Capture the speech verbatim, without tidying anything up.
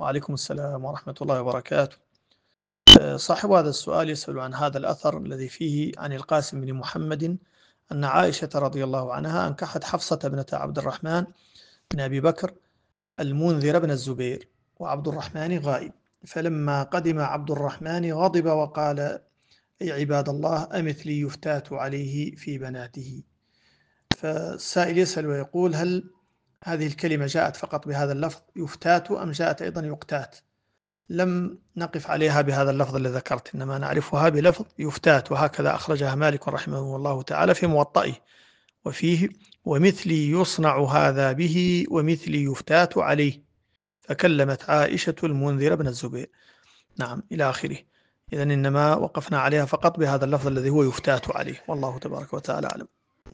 وعليكم السلام ورحمة الله وبركاته. آه، صاحب هذا السؤال يسأل عن هذا الأثر الذي فيه عن القاسم بن محمد أن عائشة رضي الله عنها أنكحت حفصة ابنة عبد الرحمن بن أبي بكر المنذر بن الزبير، وعبد الرحمن غائب. فلما قدم عبد الرحمن غضب وقال: أي عباد الله، أمثلي يفتات عليه في بناته. فالسائل يسأل ويقول: هل هذه الكلمة جاءت فقط بهذا اللفظ يفتات أم جاءت أيضا يقتات؟ لم نقف عليها بهذا اللفظ الذي ذكرت، إنما نعرفها بلفظ يفتات، وهكذا أخرجها مالك رحمه الله تعالى في موطئه، وفيه: ومثلي يصنع هذا به ومثلي يفتات عليه، فكلمت عائشة المنذر بن الزبير. نعم، إلى آخره. إذن إنما وقفنا عليها فقط بهذا اللفظ الذي هو يفتات عليه، والله تبارك وتعالى أعلم.